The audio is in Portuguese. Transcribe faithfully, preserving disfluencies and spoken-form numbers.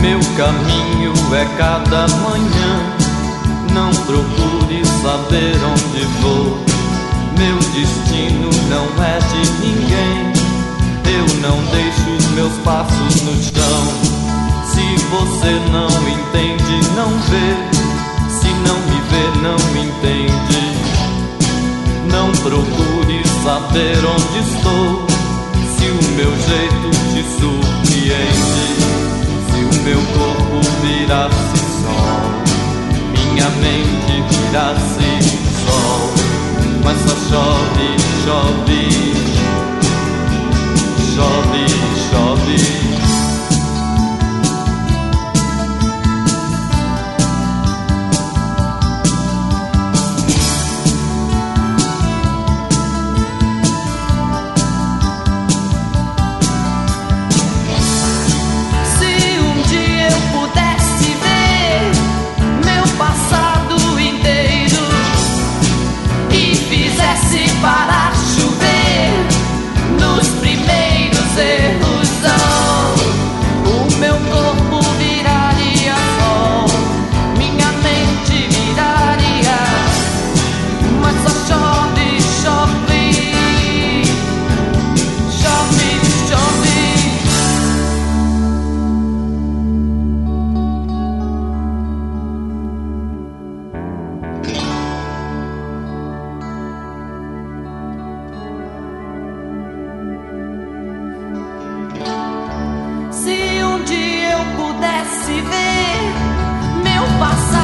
Meu caminho é cada manhã. Não procure saber onde vou. Meu destino não é de ninguém. Eu não deixo os meus passos no chão. Se você não entende, não vê. Se não me vê, não entende. Não procure saber onde estou. Se o meu jeito te surpreende. Se o meu corpo virasse sol, minha mente virasse sol. Mas só chove, chove, chove, chove. Para chover nos primeiros erros, oh, o meu corpo viraria sol, minha mente viraria, mas só chove, chove, chove, chove. Se um dia eu pudesse ver meu passado